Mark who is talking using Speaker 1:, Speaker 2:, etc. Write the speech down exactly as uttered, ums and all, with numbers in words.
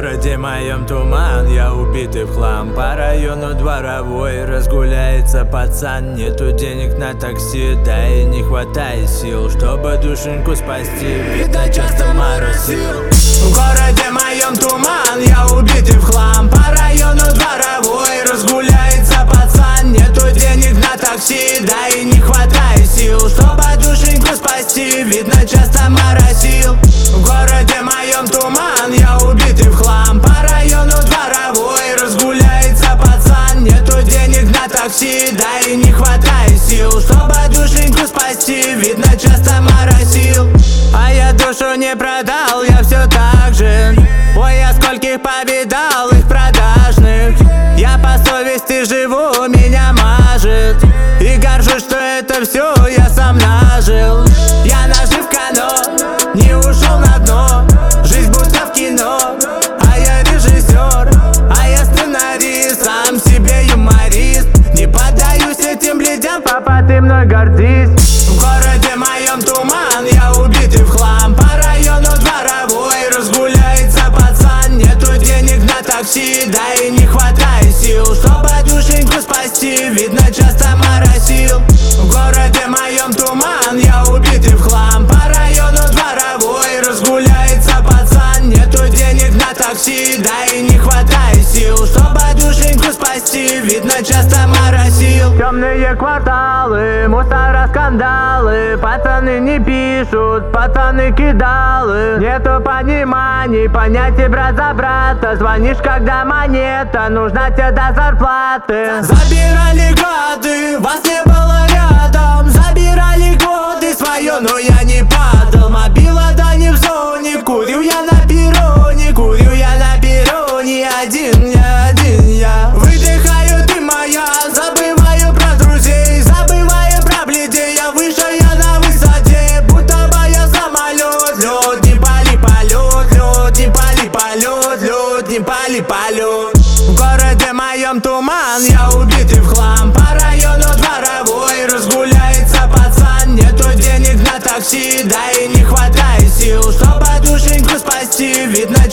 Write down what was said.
Speaker 1: городе моем туман, я убитый в хлам. По району Дворовой разгуляется пацан. Нету денег на такси, да и не хватает сил, чтобы душеньку спасти, видно часто моросил. В городе моем туман, я убитый в хлам. По району Дворовой разгуляется пацан. Нету денег на такси, да и не хватает сил, чтобы душеньку спасти, видно часто моросил. В городе моем туман, я убитый в хлам. По району Дворовой разгуляется пацан. Нету денег на такси, да и не хватает сил, чтобы душеньку спасти, видно часто моросил. А я душу не продал, я все так же. Ой, я скольких повидал их продажных. Я по совести живу, меня мажет. И горжусь, что это все я сам нажил. Я наживка, но не ушел на дно. Жизнь будто в кино, а я режиссер, а я сценарист, сам себе юморист. Не поддаюсь этим бледям, папа, ты мной гордись. В городе моем туман, я убитый в хлам. По району Дворовой разгуляется пацан. Нету денег на такси, да и не хватает сил, чтобы душеньку спасти, видно часто моросил. В городе моем туман, я убитый в хлам. По району Дворовой разгуляется пацан. Нету денег на такси, да и не хватает сил, чтобы душеньку спасти, видно часто моросил. Темные кварталы, мусора, скандалы. Пацаны не пишут, пацаны кидалы. Нету пониманий, понятий брат за брата. Звонишь, когда монета нужна тебе до зарплаты. Забирали годы, вас не было рядом. Забирали годы свое, но я не падал. Мобила, да не в зоне. Курю я на перроне, курю я на перроне. Один я, один я. Выдыхаю ты моя, забываю про друзей, забываю про бледей. Я выше, я на высоте, будто бы я самолет. Лед, не пали полет, лед, не пали полет, лед, не пали полет. В городе моем туман, я убитый в хлам. По району Дворовой разгуляется пацан. Нету денег на такси, да и не хватает сил, чтобы душеньку спасти, видно